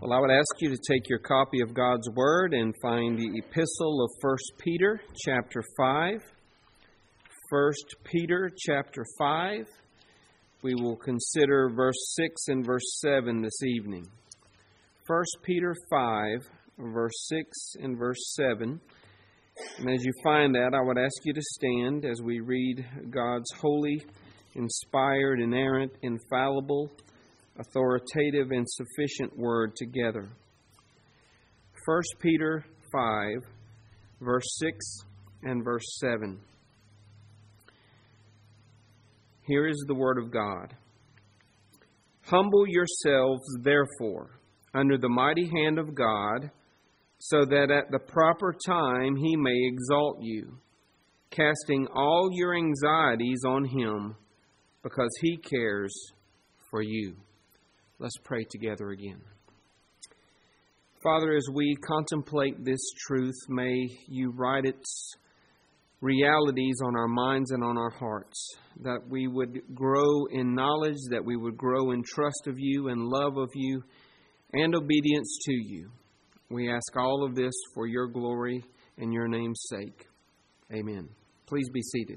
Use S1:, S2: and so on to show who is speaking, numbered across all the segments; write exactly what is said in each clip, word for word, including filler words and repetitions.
S1: Well, I would ask you to take your copy of God's Word and find the epistle of First Peter, chapter five. First Peter, chapter five. We will consider verse six and verse seven this evening. First Peter five, verse six and verse seven. And as you find that, I would ask you to stand as we read God's holy, inspired, inerrant, infallible, authoritative, and sufficient Word together. First Peter five, verse six and verse seven. Here is the Word of God. Humble yourselves, therefore, under the mighty hand of God, so that at the proper time He may exalt you, casting all your anxieties on Him, because He cares for you. Let's pray together again. Father, as we contemplate this truth, may You write its realities on our minds and on our hearts, that we would grow in knowledge, that we would grow in trust of You and love of You and obedience to You. We ask all of this for Your glory and Your name's sake. Amen. Please be seated.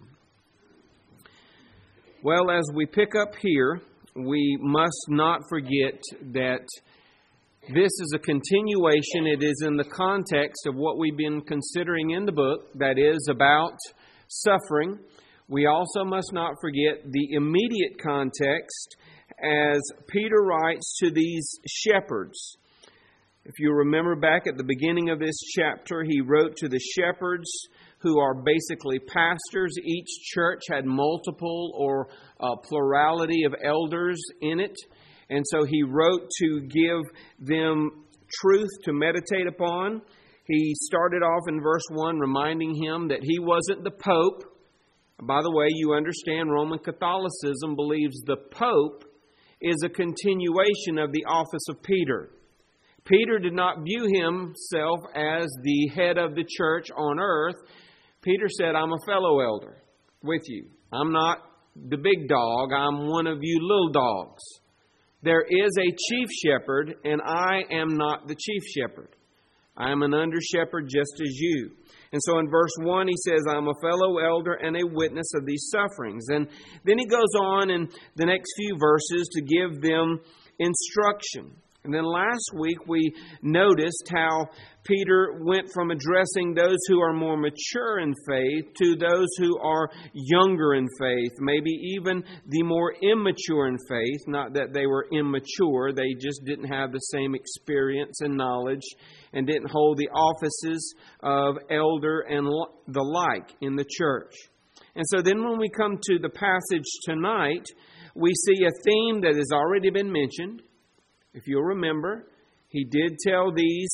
S1: Well, as we pick up here, we must not forget that this is a continuation. It is in the context of what we've been considering in the book, that is about suffering. We also must not forget the immediate context as Peter writes to these shepherds. If you remember back at the beginning of this chapter, he wrote to the shepherds who are basically pastors. Each church had multiple or a plurality of elders in it. And so he wrote to give them truth to meditate upon. He started off in verse one reminding him that he wasn't the Pope. By the way, you understand Roman Catholicism believes the Pope is a continuation of the office of Peter. Peter did not view himself as the head of the church on earth. Peter said, I'm a fellow elder with you. I'm not the big dog. I'm one of you little dogs. There is a chief shepherd, and I am not the chief shepherd. I am an under shepherd just as you. And so in verse one, he says, I'm a fellow elder and a witness of these sufferings. And then he goes on in the next few verses to give them instruction. And then last week we noticed how Peter went from addressing those who are more mature in faith to those who are younger in faith, maybe even the more immature in faith. Not that they were immature, they just didn't have the same experience and knowledge and didn't hold the offices of elder and the like in the church. And so then when we come to the passage tonight, we see a theme that has already been mentioned. If you'll remember, he did tell these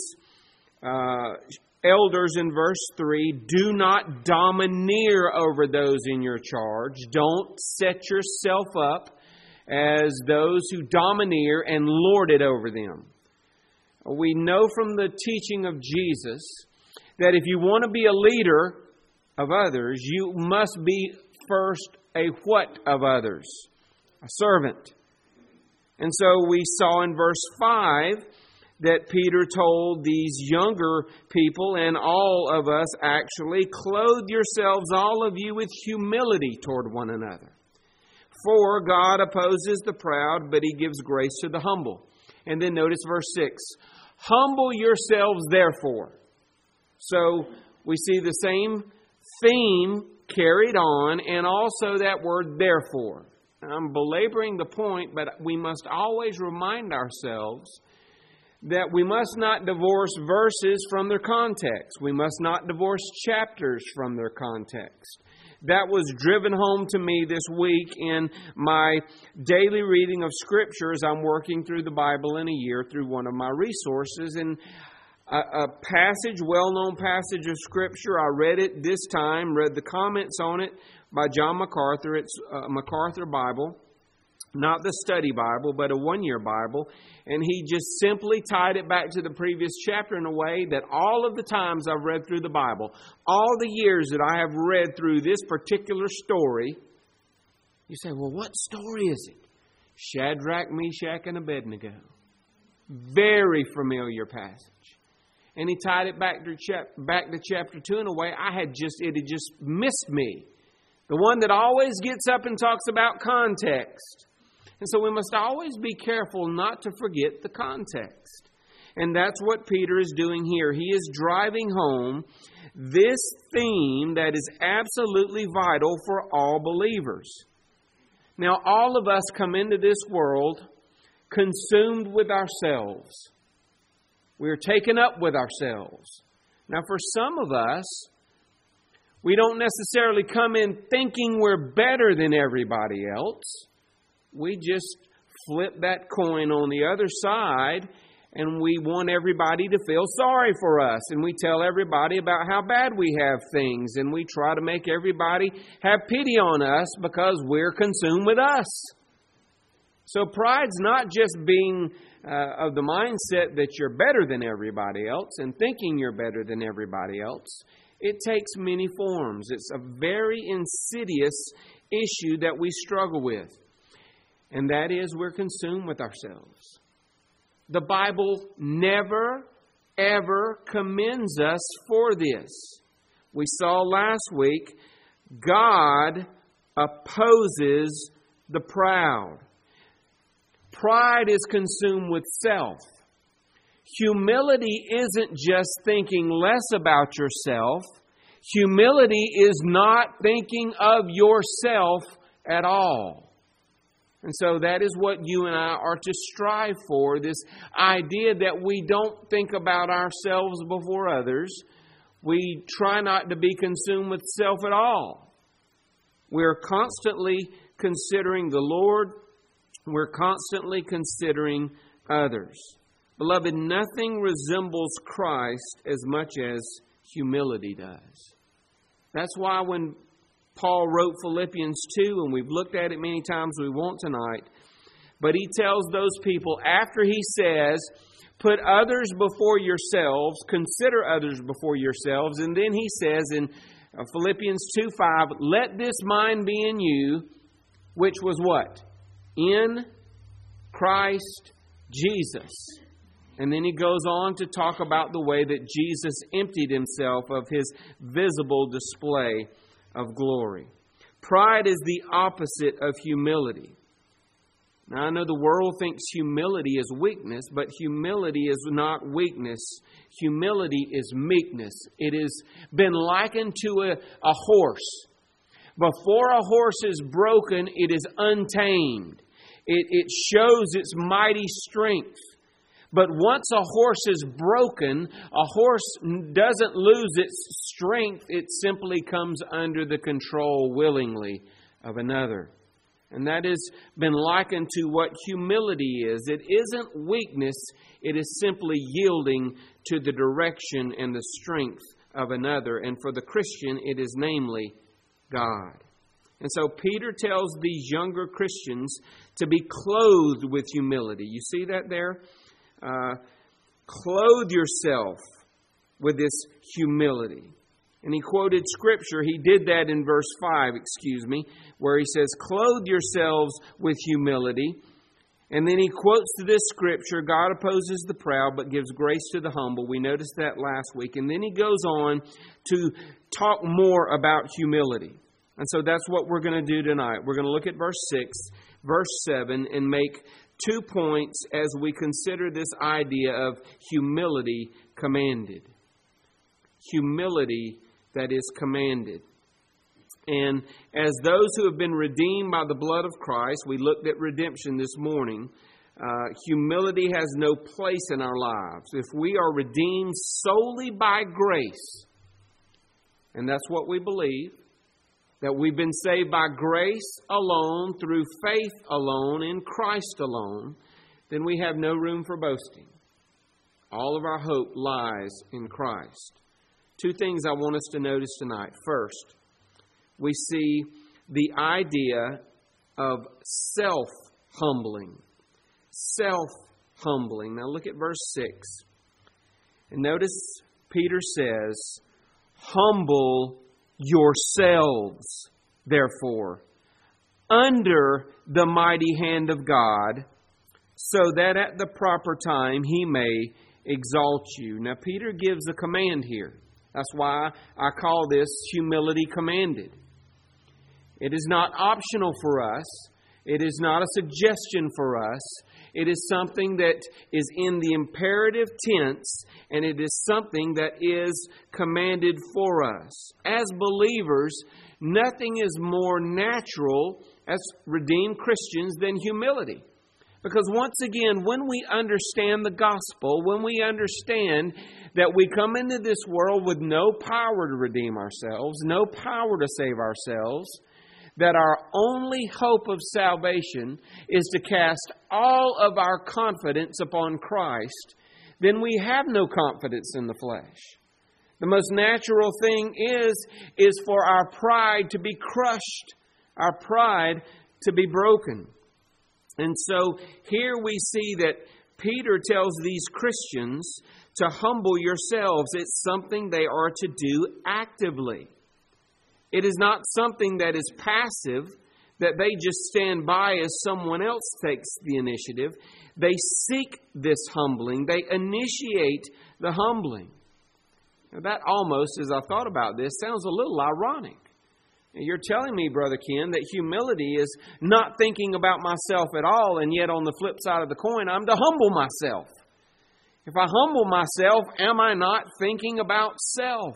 S1: uh, elders in verse three, do not domineer over those in your charge. Don't set yourself up as those who domineer and lord it over them. We know from the teaching of Jesus that if you want to be a leader of others, you must be first a what of others? A servant. And so we saw in verse five that Peter told these younger people and all of us actually, clothe yourselves, all of you, with humility toward one another. For God opposes the proud, but He gives grace to the humble. And then notice verse six. Humble yourselves, therefore. So we see the same theme carried on, and also that word therefore. I'm belaboring the point, but we must always remind ourselves that we must not divorce verses from their context. We must not divorce chapters from their context. That was driven home to me this week in my daily reading of Scripture as I'm working through the Bible in a year through one of my resources. And a, a passage, well-known passage of Scripture, I read it this time, read the comments on it, by John MacArthur. It's a MacArthur Bible, not the study Bible, but a one-year Bible. And he just simply tied it back to the previous chapter in a way that all of the times I've read through the Bible, all the years that I have read through this particular story, you say, well, what story is it? Shadrach, Meshach, and Abednego. Very familiar passage. And he tied it back to, chap- back to chapter two in a way I had just, it had just missed me. The one that always gets up and talks about context. And so we must always be careful not to forget the context. And that's what Peter is doing here. He is driving home this theme that is absolutely vital for all believers. Now, all of us come into this world consumed with ourselves. We are taken up with ourselves. Now, for some of us, we don't necessarily come in thinking we're better than everybody else. We just flip that coin on the other side, and we want everybody to feel sorry for us. And we tell everybody about how bad we have things. And we try to make everybody have pity on us because we're consumed with us. So pride's not just being uh, of the mindset that you're better than everybody else and thinking you're better than everybody else. It takes many forms. It's a very insidious issue that we struggle with. And that is we're consumed with ourselves. The Bible never, ever commends us for this. We saw last week, God opposes the proud. Pride is consumed with self. Humility isn't just thinking less about yourself. Humility is not thinking of yourself at all. And so that is what you and I are to strive for, this idea that we don't think about ourselves before others. We try not to be consumed with self at all. We're constantly considering the Lord. We're constantly considering others. Beloved, nothing resembles Christ as much as humility does. That's why when Paul wrote Philippians two, and we've looked at it many times, we won't tonight, but he tells those people, after he says, put others before yourselves, consider others before yourselves, and then he says in Philippians two five, let this mind be in you, which was what? In Christ Jesus. And then he goes on to talk about the way that Jesus emptied himself of his visible display of glory. Pride is the opposite of humility. Now, I know the world thinks humility is weakness, but humility is not weakness. Humility is meekness. It has been likened to a, a horse. Before a horse is broken, it is untamed. It, it shows its mighty strength. But once a horse is broken, a horse doesn't lose its strength. It simply comes under the control willingly of another. And that has been likened to what humility is. It isn't weakness. It is simply yielding to the direction and the strength of another. And for the Christian, it is namely God. And so Peter tells these younger Christians to be clothed with humility. You see that there? Uh, clothe yourself with this humility. And he quoted Scripture. He did that in verse five, excuse me, where he says, clothe yourselves with humility. And then he quotes to this Scripture, God opposes the proud but gives grace to the humble. We noticed that last week. And then he goes on to talk more about humility. And so that's what we're going to do tonight. We're going to look at verse six, verse seven, and make two points as we consider this idea of humility commanded. Humility that is commanded. And as those who have been redeemed by the blood of Christ, we looked at redemption this morning, uh, humility has no place in our lives. If we are redeemed solely by grace, and that's what we believe, that we've been saved by grace alone, through faith alone, in Christ alone, then we have no room for boasting. All of our hope lies in Christ. Two things I want us to notice tonight. First, we see the idea of self-humbling. Self-humbling. Now look at verse six. And notice Peter says, humble yourselves, therefore, under the mighty hand of God, so that at the proper time He may exalt you. Now, Peter gives a command here. That's why I call this humility commanded. It is not optional for us. It is not a suggestion for us. It is something that is in the imperative tense, and it is something that is commanded for us. As believers, nothing is more natural as redeemed Christians than humility. Because once again, when we understand the gospel, when we understand that we come into this world with no power to redeem ourselves, no power to save ourselves, that our only hope of salvation is to cast all of our confidence upon Christ, then we have no confidence in the flesh. The most natural thing is, is for our pride to be crushed, our pride to be broken. And so here we see that Peter tells these Christians to humble yourselves. It's something they are to do actively. It is not something that is passive, that they just stand by as someone else takes the initiative. They seek this humbling. They initiate the humbling. Now that almost, as I thought about this, sounds a little ironic. You're telling me, Brother Ken, that humility is not thinking about myself at all, and yet on the flip side of the coin, I'm to humble myself. If I humble myself, am I not thinking about self?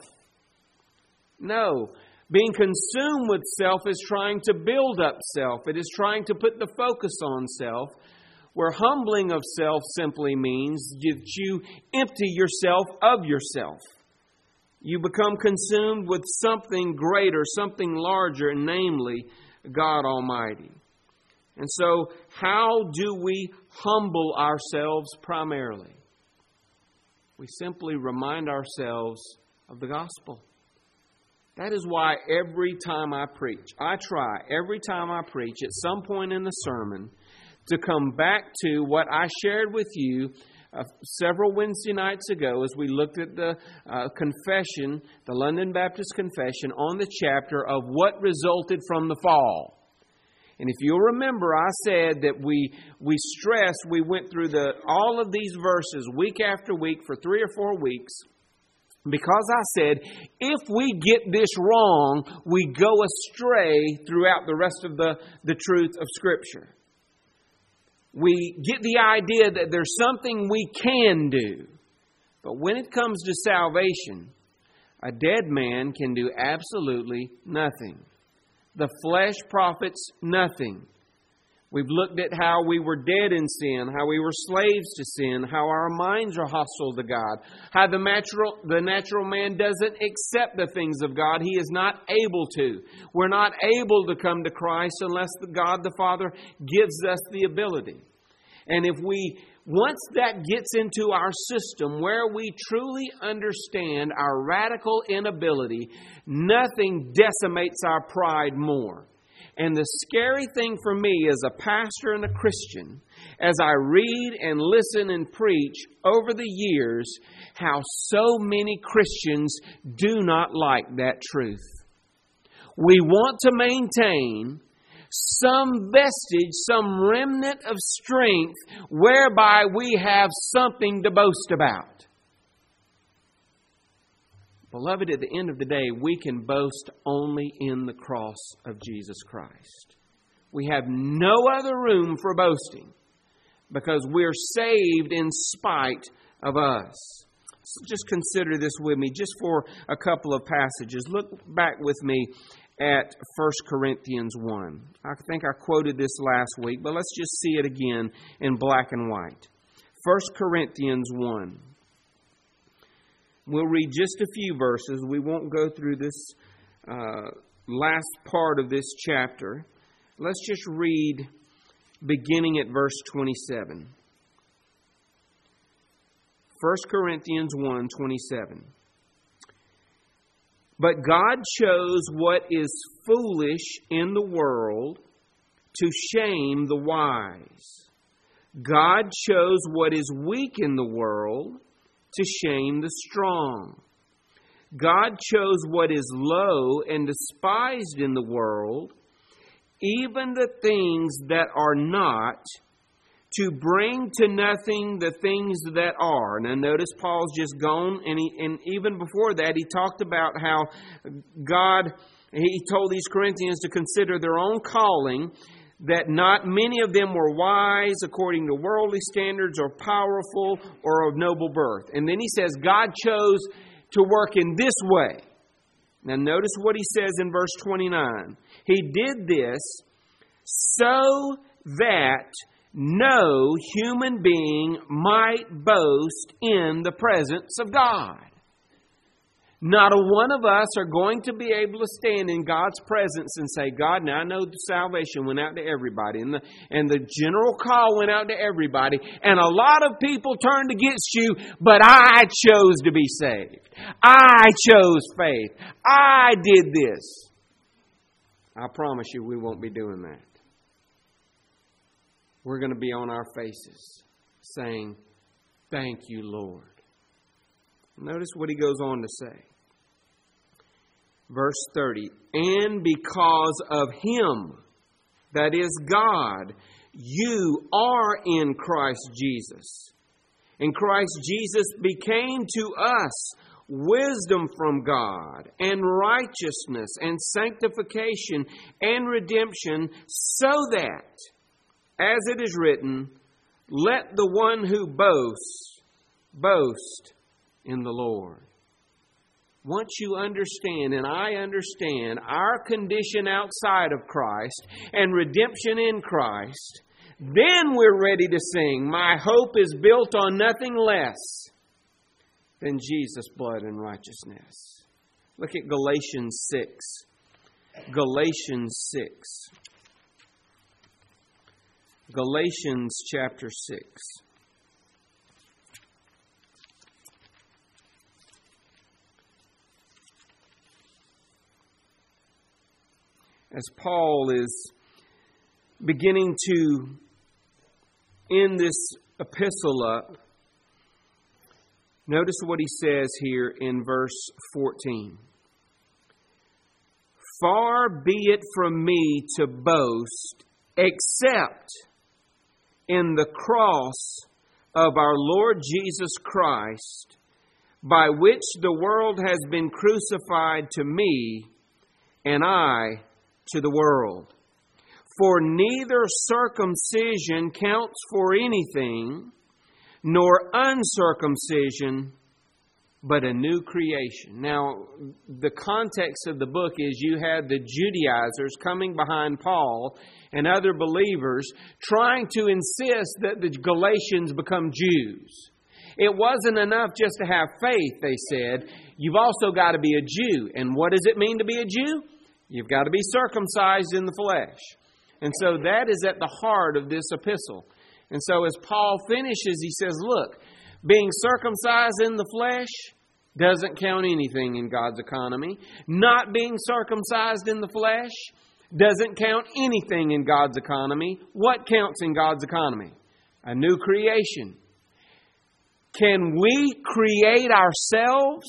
S1: No. Being consumed with self is trying to build up self. It is trying to put the focus on self, where humbling of self simply means that you empty yourself of yourself. You become consumed with something greater, something larger, namely God Almighty. And so, how do we humble ourselves primarily? We simply remind ourselves of the gospel. That is why every time I preach, I try every time I preach at some point in the sermon to come back to what I shared with you uh, several Wednesday nights ago as we looked at the uh, confession, the London Baptist Confession, on the chapter of what resulted from the fall. And if you'll remember, I said that we we stressed, we went through the all of these verses week after week for three or four weeks. Because I said, if we get this wrong, we go astray throughout the rest of the, the truth of Scripture. We get the idea that there's something we can do. But when it comes to salvation, a dead man can do absolutely nothing. The flesh profits nothing. We've looked at how we were dead in sin, how we were slaves to sin, how our minds are hostile to God, how the natural, the natural man doesn't accept the things of God. He is not able to. We're not able to come to Christ unless the God the Father gives us the ability. And if we, once that gets into our system where we truly understand our radical inability, nothing decimates our pride more. And the scary thing for me as a pastor and a Christian, as I read and listen and preach over the years, how so many Christians do not like that truth. We want to maintain some vestige, some remnant of strength whereby we have something to boast about. Beloved, at the end of the day, we can boast only in the cross of Jesus Christ. We have no other room for boasting because we're saved in spite of us. So just consider this with me just for a couple of passages. Look back with me at First Corinthians one. I think I quoted this last week, but let's just see it again in black and white. First Corinthians one. We'll read just a few verses. We won't go through this uh, last part of this chapter. Let's just read beginning at verse twenty-seven. First Corinthians one twenty-seven. But God chose what is foolish in the world to shame the wise. God chose what is weak in the world to shame the strong. God chose what is low and despised in the world, even the things that are not, to bring to nothing the things that are. Now notice Paul's just gone, and, he, and even before that he talked about how God, he told these Corinthians to consider their own calling, that not many of them were wise according to worldly standards, or powerful, or of noble birth. And then he says God chose to work in this way. Now notice what he says in verse twenty-nine. He did this so that no human being might boast in the presence of God. Not a one of us are going to be able to stand in God's presence and say, God, now I know the salvation went out to everybody, and the, and the general call went out to everybody, and a lot of people turned against you, but I chose to be saved. I chose faith. I did this. I promise you we won't be doing that. We're going to be on our faces saying, thank you, Lord. Notice what he goes on to say. Verse thirty, and because of Him, that is God, you are in Christ Jesus. And Christ Jesus became to us wisdom from God, and righteousness, and sanctification, and redemption, so that, as it is written, let the one who boasts, boast in the Lord. Once you understand, and I understand, our condition outside of Christ and redemption in Christ, then we're ready to sing, my hope is built on nothing less than Jesus' blood and righteousness. Look at Galatians six. Galatians six. Galatians chapter six. As Paul is beginning to end this epistle up, notice what he says here in verse fourteen. Far be it from me to boast except in the cross of our Lord Jesus Christ, by which the world has been crucified to me, and I to the world. For neither circumcision counts for anything, nor uncircumcision, but a new creation. Now, the context of the book is you had the Judaizers coming behind Paul and other believers trying to insist that the Galatians become Jews. It wasn't enough just to have faith, they said. You've also got to be a Jew. And what does it mean to be a Jew? You've got to be circumcised in the flesh. And so that is at the heart of this epistle. And so as Paul finishes, he says, look, being circumcised in the flesh doesn't count anything in God's economy. Not being circumcised in the flesh doesn't count anything in God's economy. What counts in God's economy? A new creation. Can we create ourselves?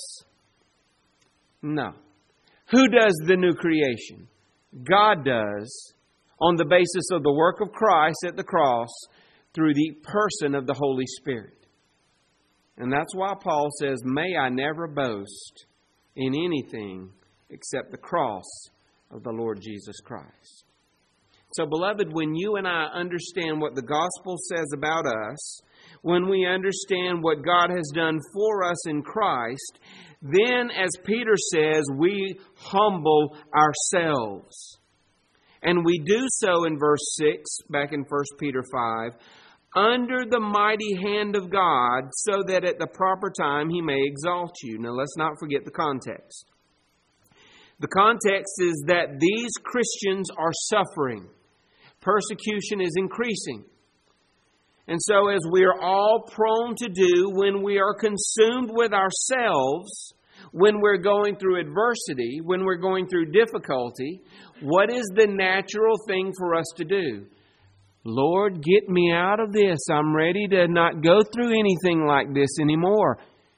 S1: No. Who does the new creation? God does, on the basis of the work of Christ at the cross through the person of the Holy Spirit. And that's why Paul says, may I never boast in anything except the cross of the Lord Jesus Christ. So, beloved, when you and I understand what the gospel says about us, when we understand what God has done for us in Christ, then, as Peter says, we humble ourselves. And we do so in verse six, back in First Peter five, under the mighty hand of God, so that at the proper time He may exalt you. Now, let's not forget the context. The context is that these Christians are suffering. Persecution is increasing. And so, as we are all prone to do when we are consumed with ourselves, when we're going through adversity, when we're going through difficulty, what is the natural thing for us to do? Lord, get me out of this. I'm ready to not go through anything like this anymore.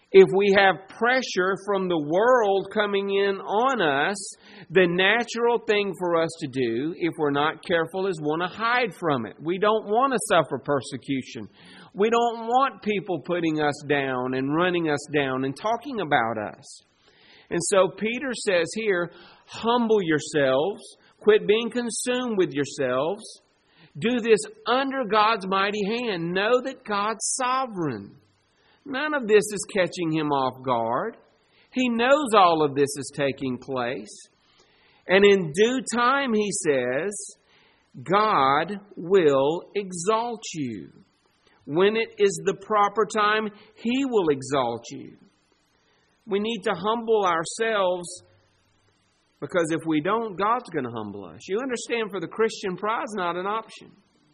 S1: If we have pressure from the world coming in on us, the natural thing for us to do, if we're not careful, is want to hide from it. We don't want to suffer persecution. We don't want people putting us down and running us down and talking about us. And so Peter says here, humble yourselves, quit being consumed with yourselves. Do this under God's mighty hand. Know that God's sovereign. None of this is catching Him off guard. He knows all of this is taking place. And in due time, He says, God will exalt you. When it is the proper time, He will exalt you. We need to humble ourselves, because if we don't, God's going to humble us. You understand, for the Christian, pride's not an option.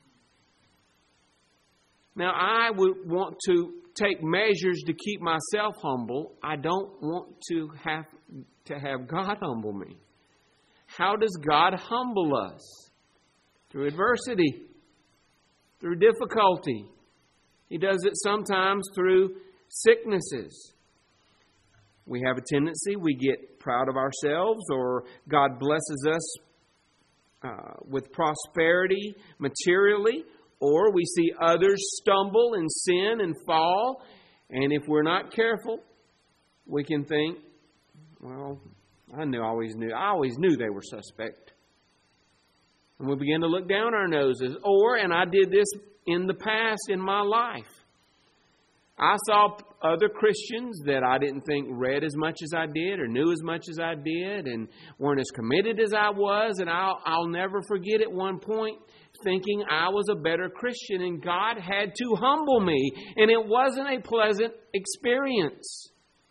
S1: Now, I would want to take measures to keep myself humble. I don't want to have to have God humble me. How does God humble us? Through adversity, through difficulty. He does it sometimes through sicknesses. We have a tendency, we get proud of ourselves, or God blesses us uh, with prosperity materially, or we see others stumble and sin and fall, and if we're not careful, we can think, well, I knew, I always knew, I always knew they were suspect. And we begin to look down our noses. Or, and I did this in the past in my life, I saw other Christians that I didn't think read as much as I did or knew as much as I did and weren't as committed as I was. And I'll, I'll never forget at one point thinking I was a better Christian, and God had to humble me. And it wasn't a pleasant experience.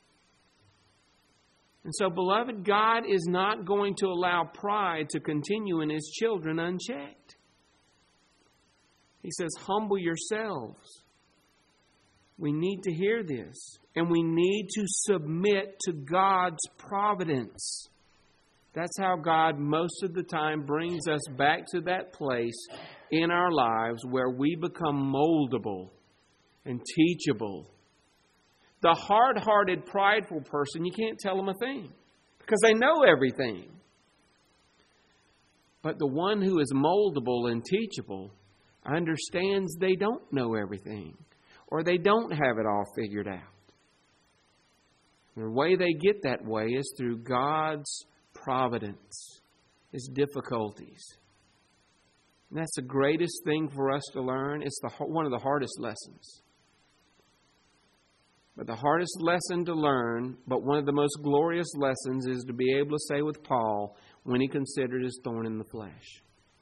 S1: And so, beloved, God is not going to allow pride to continue in His children unchecked. He says, humble yourselves. We need to hear this, and we need to submit to God's providence. That's how God most of the time brings us back to that place in our lives where we become moldable and teachable. The hard-hearted, prideful person, you can't tell them a thing because they know everything. But the one who is moldable and teachable understands they don't know everything, or they don't have it all figured out. The way they get that way is through God's providence, His difficulties. And that's the greatest thing for us to learn. It's the one of the hardest lessons. But the hardest lesson to learn, but one of the most glorious lessons, is to be able to say with Paul when he considered his thorn in the flesh,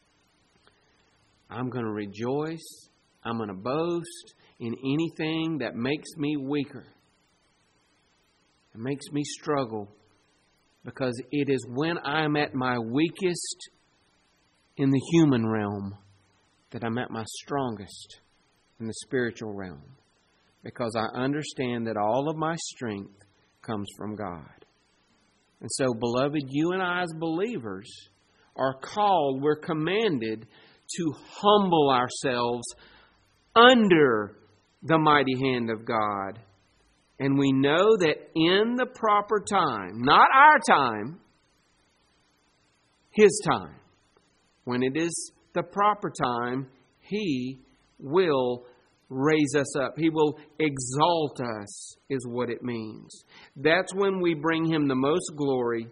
S1: I'm going to rejoice, I'm going to boast in anything that makes me weaker. It makes me struggle, because it is when I'm at my weakest in the human realm that I'm at my strongest in the spiritual realm. Because I understand that all of my strength comes from God. And so, beloved, you and I as believers are called, we're commanded to humble ourselves under the mighty hand of God. And we know that in the proper time, not our time, His time, when it is the proper time, He will raise us up. He will exalt us, is what it means. That's when we bring Him the most glory,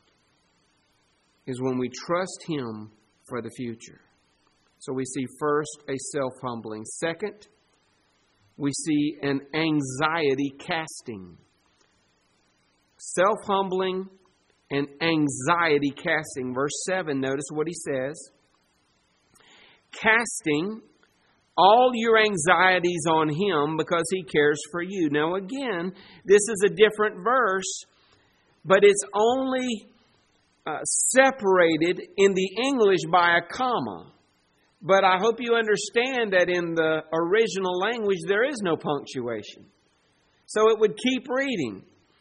S1: is when we trust Him for the future. So we see first a self-humbling. Second, we see an anxiety casting. Self-humbling and anxiety casting. Verse seven, notice what he says. Casting all your anxieties on Him because He cares for you. Now again, this is a different verse, but it's only uh, separated in the English by a comma. But I hope you understand that in the original language there is no punctuation. So it would keep reading.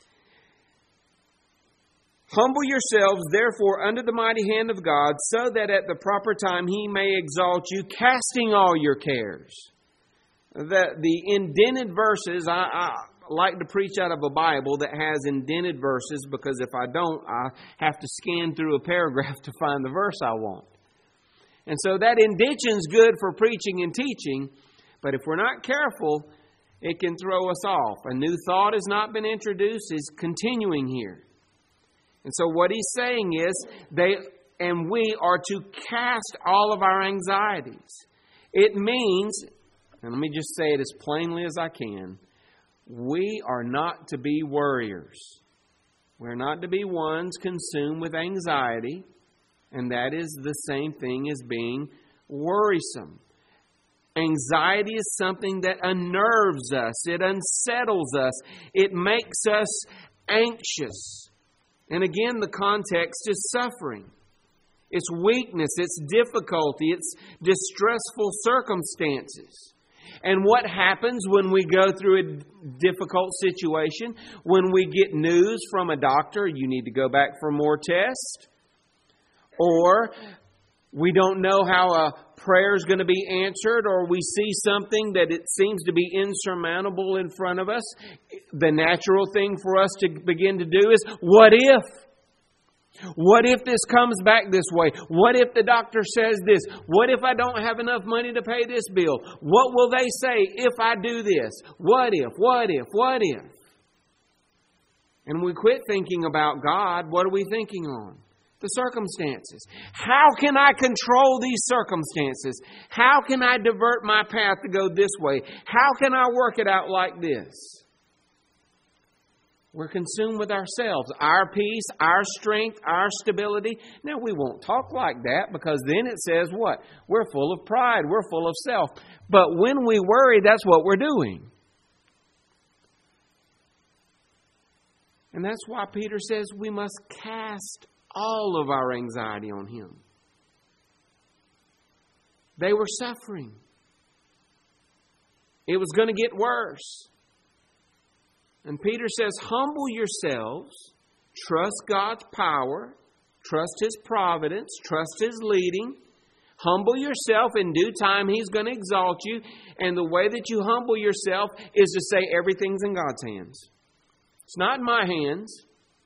S1: Humble yourselves, therefore, under the mighty hand of God, so that at the proper time He may exalt you, casting all your cares. The, the indented verses, I, I, like to preach out of a Bible that has indented verses, because if I don't, I have to scan through a paragraph to find the verse I want. And so that indention's good for preaching and teaching, but if we're not careful, it can throw us off. A new thought has not been introduced, is continuing here. And so what he's saying is, they and we are to cast all of our anxieties. It means, and let me just say it as plainly as I can, we are not to be worriers. We're not to be ones consumed with anxiety, and that is the same thing as being worrisome. Anxiety is something that unnerves us. It unsettles us. It makes us anxious. And again, the context is suffering. It's weakness. It's difficulty. It's distressful circumstances. And what happens when we go through a difficult situation? When we get news from a doctor, you need to go back for more tests. Or we don't know how a prayer is going to be answered, or we see something that it seems to be insurmountable in front of us. The natural thing for us to begin to do is, what if? What if this comes back this way? What if the doctor says this? What if I don't have enough money to pay this bill? What will they say if I do this? What if? What if? What if? And we quit thinking about God. What are we thinking on? The circumstances. How can I control these circumstances? How can I divert my path to go this way? How can I work it out like this? We're consumed with ourselves, our peace, our strength, our stability. Now, we won't talk like that, because then it says what? We're full of pride. We're full of self. But when we worry, that's what we're doing. And that's why Peter says we must cast all of our anxiety on Him. They were suffering. It was going to get worse. And Peter says, humble yourselves, trust God's power, trust His providence, trust His leading. Humble yourself. In due time, He's going to exalt you. And the way that you humble yourself is to say everything's in God's hands. It's not in my hands.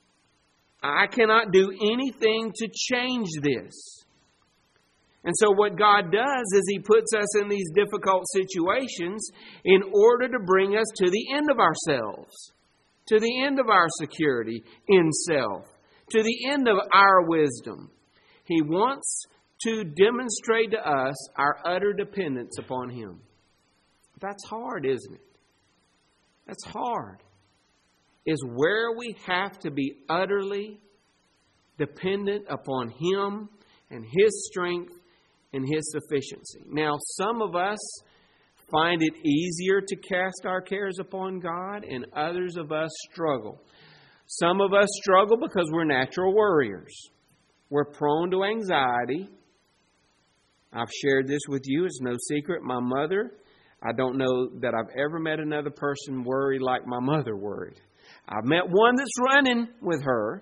S1: I cannot do anything to change this. And so what God does is He puts us in these difficult situations in order to bring us to the end of ourselves, to the end of our security in self, to the end of our wisdom. He wants to demonstrate to us our utter dependence upon Him. That's hard, isn't it? That's hard. Is where we have to be utterly dependent upon Him and His strength and His sufficiency. Now, some of us find it easier to cast our cares upon God, and others of us struggle. Some of us struggle because we're natural worriers. We're prone to anxiety. I've shared this with you. It's no secret. My mother, I don't know that I've ever met another person worried like my mother worried. I've met one that's running with her.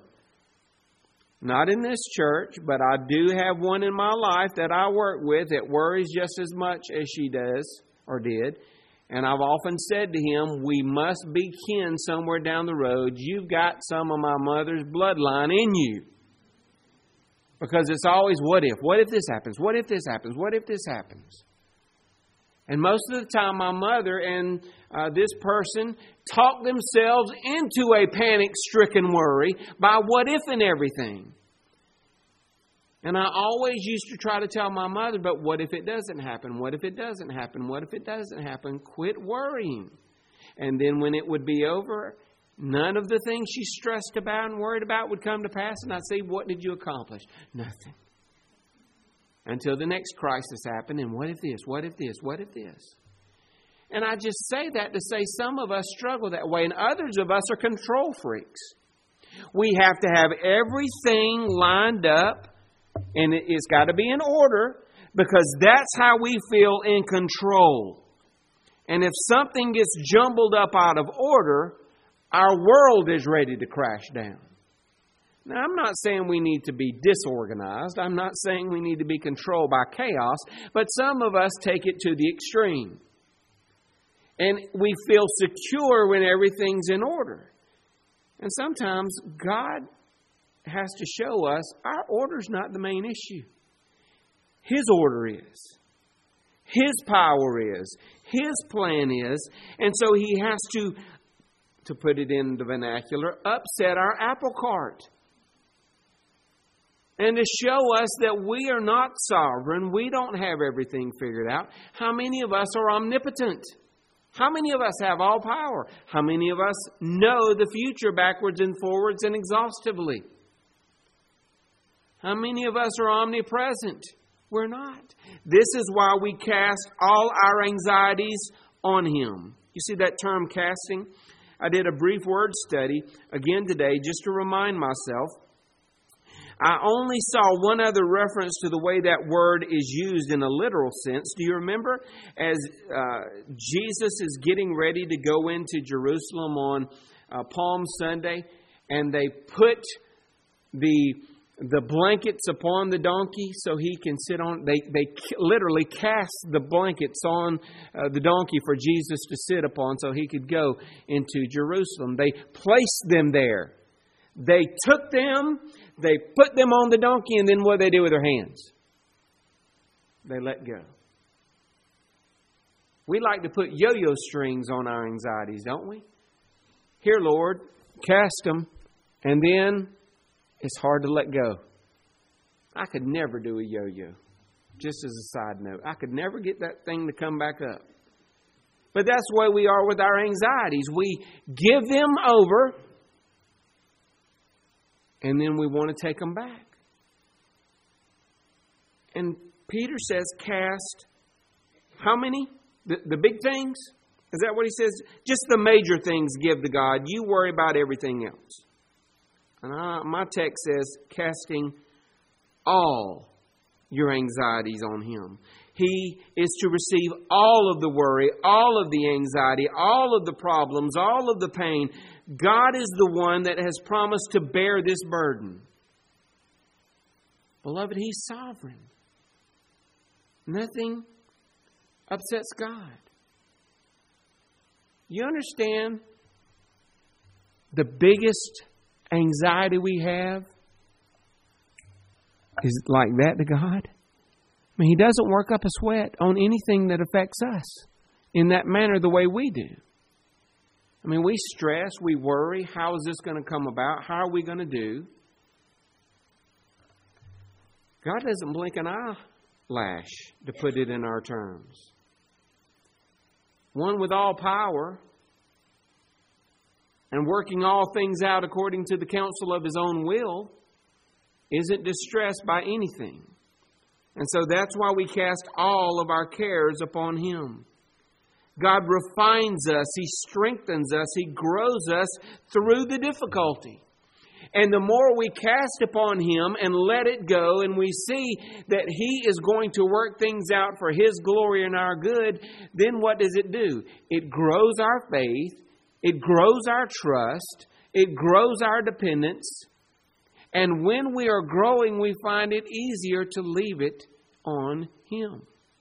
S1: Not in this church, but I do have one in my life that I work with that worries just as much as she does or did. And I've often said to him, we must be kin somewhere down the road. You've got some of my mother's bloodline in you. Because it's always, what if? What if this happens? What if this happens? What if this happens? And most of the time, my mother and uh, this person talk themselves into a panic-stricken worry by what if and everything. And I always used to try to tell my mother, but what if it doesn't happen? What if it doesn't happen? What if it doesn't happen? Quit worrying. And then when it would be over, none of the things she stressed about and worried about would come to pass. And I'd say, what did you accomplish? Nothing. Until the next crisis happened. And what if this? What if this? What if this? And I just say that to say some of us struggle that way. And others of us are control freaks. We have to have everything lined up. And it's got to be in order. Because that's how we feel in control. And if something gets jumbled up out of order, our world is ready to crash down. Now, I'm not saying we need to be disorganized. I'm not saying we need to be controlled by chaos. But some of us take it to the extreme. And we feel secure when everything's in order. And sometimes God has to show us our order's not the main issue. His order is. His power is. His plan is. And so He has to, to put it in the vernacular, upset our apple cart. And to show us that we are not sovereign. We don't have everything figured out. How many of us are omnipotent? How many of us have all power? How many of us know the future backwards and forwards and exhaustively? How many of us are omnipresent? We're not. This is why we cast all our anxieties on Him. You see that term casting? I did a brief word study again today just to remind myself. I only saw one other reference to the way that word is used in a literal sense. Do you remember as uh, Jesus is getting ready to go into Jerusalem on uh, Palm Sunday, and they put the the blankets upon the donkey so he can sit on. They they literally cast the blankets on uh, the donkey for Jesus to sit upon so he could go into Jerusalem. They placed them there. They took them. They put them on the donkey, and then what do they do with their hands? They let go. We like to put yo-yo strings on our anxieties, don't we? Here, Lord, cast them, and then it's hard to let go. I could never do a yo-yo, just as a side note. I could never get that thing to come back up. But that's the way we are with our anxieties. We give them over, and then we want to take them back. And Peter says, cast how many? The, the big things? Is that what he says? Just the major things give to God. You worry about everything else. And I, my text says, casting all your anxieties on Him. He is to receive all of the worry, all of the anxiety, all of the problems, all of the pain. God is the one that has promised to bear this burden. Beloved, He's sovereign. Nothing upsets God. You understand the biggest anxiety we have is like that to God? I mean, He doesn't work up a sweat on anything that affects us in that manner the way we do. I mean, we stress, we worry. How is this going to come about? How are we going to do? God doesn't blink an eyelash, to put it in our terms. One with all power and working all things out according to the counsel of His own will isn't distressed by anything. And so that's why we cast all of our cares upon Him. God refines us. He strengthens us. He grows us through the difficulty. And the more we cast upon Him and let it go, and we see that He is going to work things out for His glory and our good, then what does it do? It grows our faith. It grows our trust. It grows our dependence. And when we are growing, we find it easier to leave it on Him.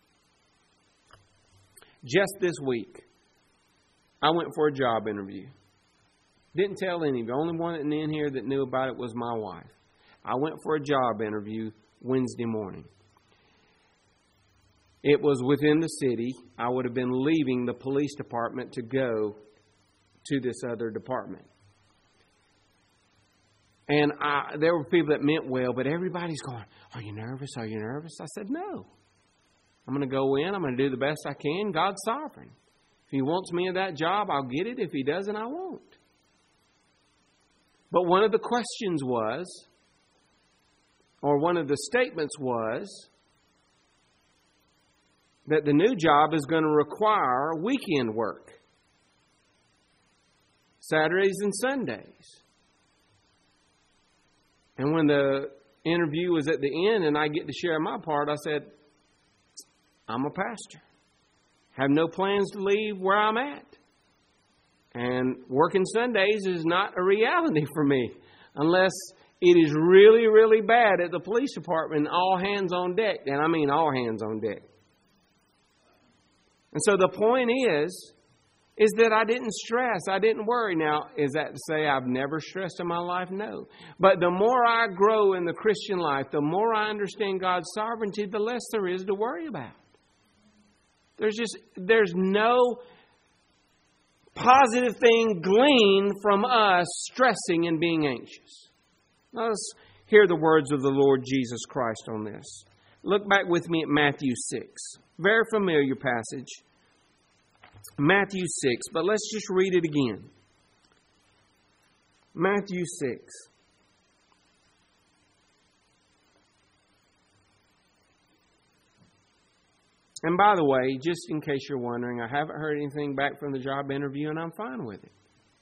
S1: Just this week, I went for a job interview. Didn't tell any of you. The only one in here that knew about it was my wife. I went for a job interview Wednesday morning. It was within the city. I would have been leaving the police department to go to this other department. And I, there were people that meant well, but everybody's going, are you nervous? Are you nervous? I said, no. I'm going to go in. I'm going to do the best I can. God's sovereign. If He wants me in that job, I'll get it. If He doesn't, I won't. But one of the questions was, or one of the statements was, that the new job is going to require weekend work. Saturdays and Sundays. And when the interview was at the end and I get to share my part, I said, I'm a pastor. Have no plans to leave where I'm at. And working Sundays is not a reality for me unless it is really, really bad at the police department, all hands on deck. And I mean all hands on deck. And so the point is, is that I didn't stress. I didn't worry. Now, is that to say I've never stressed in my life? No. But the more I grow in the Christian life, the more I understand God's sovereignty, the less there is to worry about. There's just, there's no positive thing gleaned from us stressing and being anxious. Let us hear the words of the Lord Jesus Christ on this. Look back with me at Matthew six. Very familiar passage. Matthew six, but let's just read it again. Matthew six. And by the way, just in case you're wondering, I haven't heard anything back from the job interview, and I'm fine with it.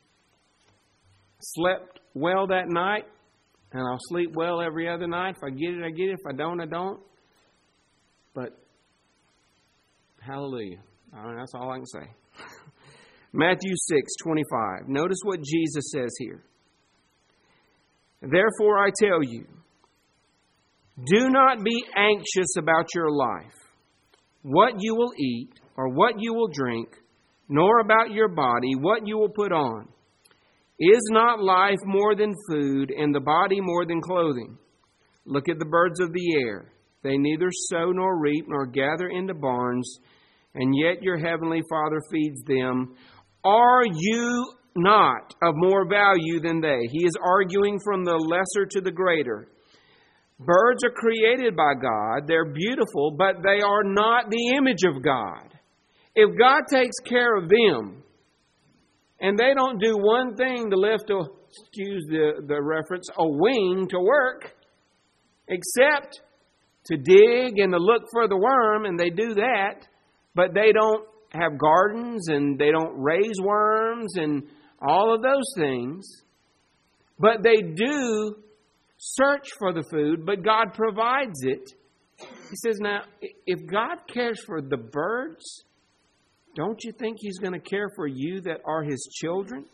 S1: Slept well that night, and I'll sleep well every other night. If I get it, I get it. If I don't, I don't. But, hallelujah. I mean, that's all I can say. Matthew six twenty-five. Notice what Jesus says here. Therefore I tell you, do not be anxious about your life, what you will eat or what you will drink, nor about your body, what you will put on. Is not life more than food, and the body more than clothing? Look at the birds of the air. They neither sow nor reap nor gather into barns, and yet your heavenly Father feeds them. Are you not of more value than they? He is arguing from the lesser to the greater. Birds are created by God. They're beautiful, but they are not the image of God. If God takes care of them, and they don't do one thing to lift, a, excuse the, the reference, a wing to work, except to dig and to look for the worm, and they do that, but they don't have gardens and they don't raise worms and all of those things. But they do search for the food, but God provides it. He says, now, if God cares for the birds, don't you think He's going to care for you that are His children?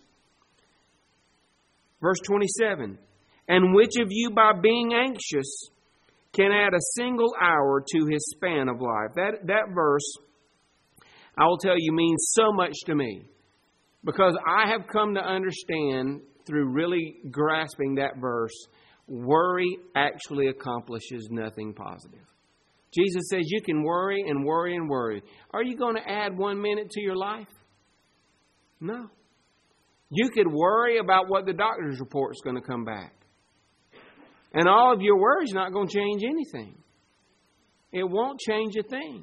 S1: Verse twenty-seven. And which of you by being anxious can add a single hour to his span of life? That, that verse, I will tell you, means so much to me. Because I have come to understand through really grasping that verse, worry actually accomplishes nothing positive. Jesus says you can worry and worry and worry. Are you going to add one minute to your life? No. You could worry about what the doctor's report is going to come back. And all of your worry is not going to change anything. It won't change a thing.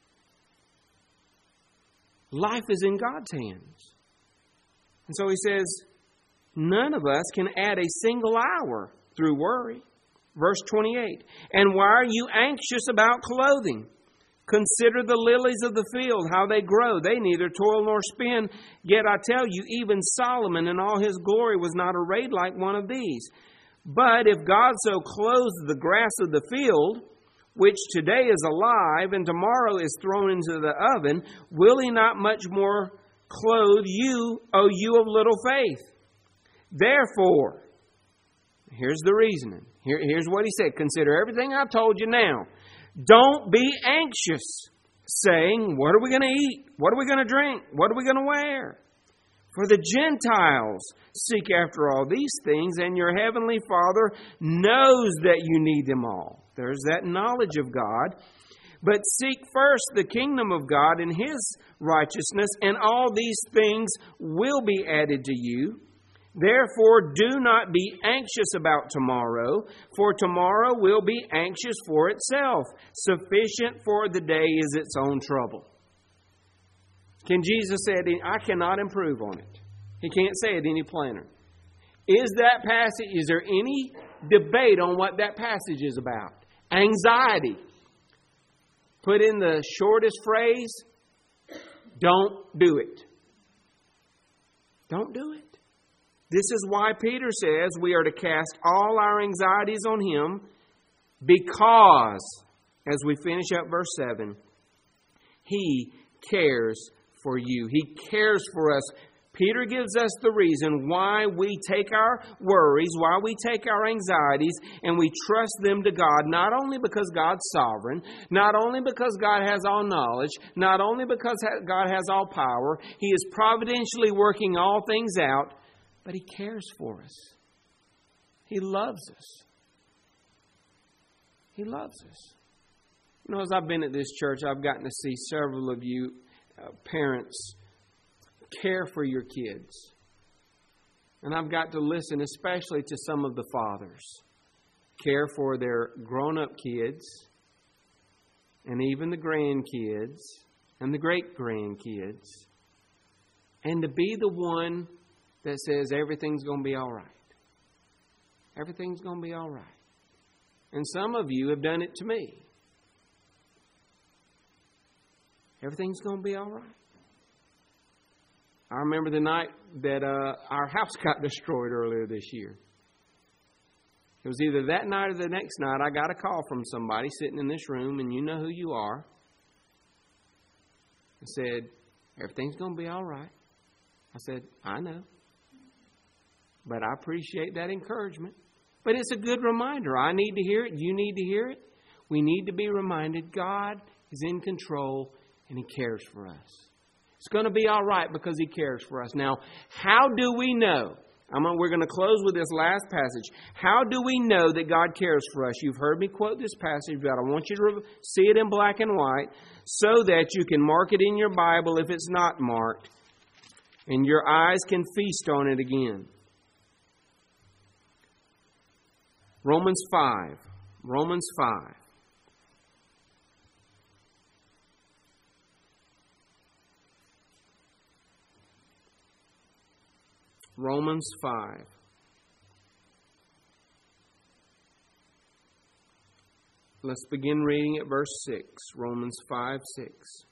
S1: Life is in God's hands. And so He says, none of us can add a single hour through worry. Verse twenty-eight. And why are you anxious about clothing? Consider the lilies of the field, how they grow. They neither toil nor spin. Yet I tell you, even Solomon in all his glory was not arrayed like one of these. But if God so clothes the grass of the field, which today is alive and tomorrow is thrown into the oven, will He not much more clothe you, O you of little faith? Therefore, here's the reasoning. Here, here's what He said. Consider everything I've told you now. Don't be anxious, saying, what are we going to eat? What are we going to drink? What are we going to wear? For the Gentiles seek after all these things, and your heavenly Father knows that you need them all. There's that knowledge of God. But seek first the kingdom of God and His righteousness, and all these things will be added to you. Therefore, do not be anxious about tomorrow, for tomorrow will be anxious for itself. Sufficient for the day is its own trouble. Can Jesus say it? I cannot improve on it. He can't say it any plainer. Is that passage, is there any debate on what that passage is about? Anxiety. Put in the shortest phrase, don't do it. Don't do it. This is why Peter says we are to cast all our anxieties on Him, because, as we finish up verse seven, He cares for you. He cares for us Peter gives us the reason why we take our worries, why we take our anxieties, and we trust them to God, not only because God's sovereign, not only because God has all knowledge, not only because God has all power. He is providentially working all things out, but He cares for us. He loves us. He loves us. You know, as I've been at this church, I've gotten to see several of you uh, parents care for your kids. And I've got to listen especially to some of the fathers. Care for their grown-up kids and even the grandkids and the great-grandkids. And to be the one that says everything's going to be all right. Everything's going to be all right. And some of you have done it to me. Everything's going to be all right. I remember the night that uh, our house got destroyed earlier this year. It was either that night or the next night I got a call from somebody sitting in this room, and you know who you are. And said, everything's going to be all right. I said, I know. But I appreciate that encouragement. But it's a good reminder. I need to hear it. You need to hear it. We need to be reminded God is in control and He cares for us. It's going to be all right because He cares for us. Now, how do we know? I'm gonna, we're going to close with this last passage. How do we know that God cares for us? You've heard me quote this passage, but I want you to see it in black and white so that you can mark it in your Bible if it's not marked, and your eyes can feast on it again. Romans five. Romans five. Romans five. Let's begin reading at verse six. Romans five, six.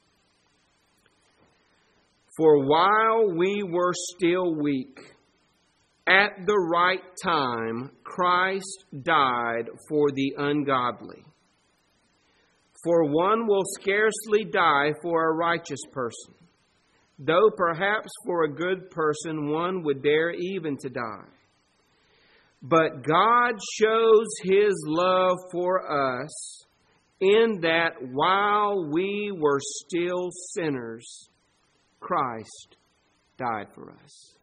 S1: For while we were still weak, at the right time, Christ died for the ungodly. For one will scarcely die for a righteous person, though perhaps for a good person one would dare even to die. But God shows His love for us in that while we were still sinners, Christ died for us.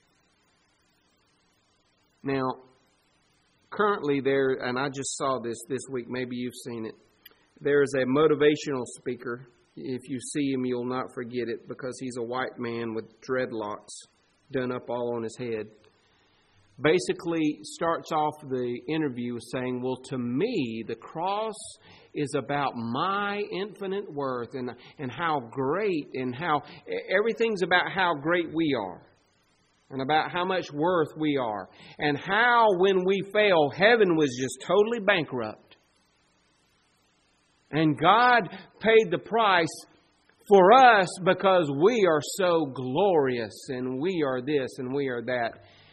S1: Now, currently there, and I just saw this this week, maybe you've seen it, there is a motivational speaker. If you see him, you'll not forget it because he's a white man with dreadlocks done up all on his head. Basically starts off the interview saying, well, to me, the cross is about my infinite worth and, and how great and how everything's about how great we are and about how much worth we are and how when we fail, heaven was just totally bankrupt. And God paid the price for us because we are so glorious and we are this and we are that.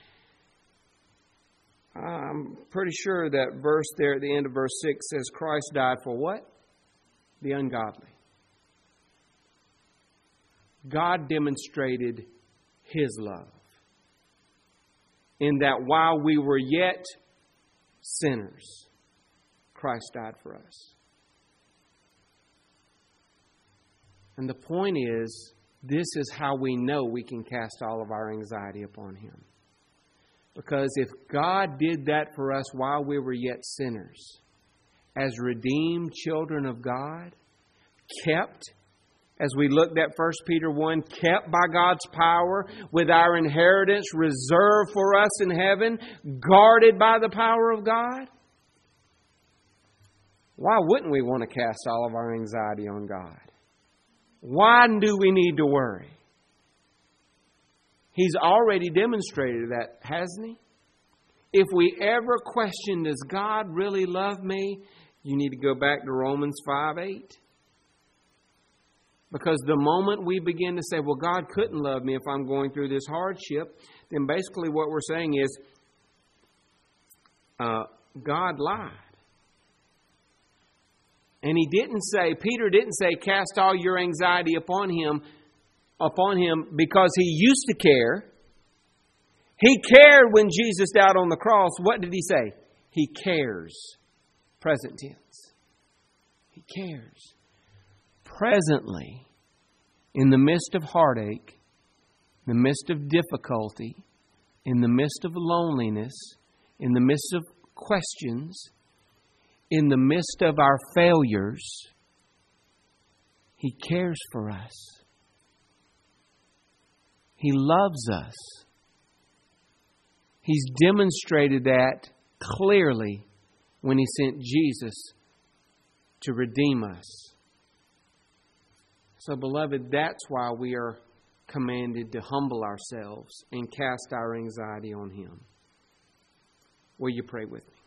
S1: I'm pretty sure that verse there at the end of verse six says Christ died for what? The ungodly. God demonstrated His love in that while we were yet sinners, Christ died for us. And the point is, this is how we know we can cast all of our anxiety upon Him. Because if God did that for us while we were yet sinners, as redeemed children of God, kept, as we looked at First Peter one, kept by God's power, with our inheritance reserved for us in heaven, guarded by the power of God, why wouldn't we want to cast all of our anxiety on God? Why do we need to worry? He's already demonstrated that, hasn't He? If we ever question, does God really love me? You need to go back to Romans five eight. Because the moment we begin to say, well, God couldn't love me if I'm going through this hardship, then basically what we're saying is, uh, God lied. And He didn't say, Peter didn't say, cast all your anxiety upon Him. upon Him because He used to care. He cared when Jesus died on the cross. What did He say? He cares. Present tense. He cares. Presently, in the midst of heartache, in the midst of difficulty, in the midst of loneliness, in the midst of questions, in the midst of our failures, He cares for us. He loves us. He's demonstrated that clearly when He sent Jesus to redeem us. So, beloved, that's why we are commanded to humble ourselves and cast our anxiety on Him. Will you pray with me?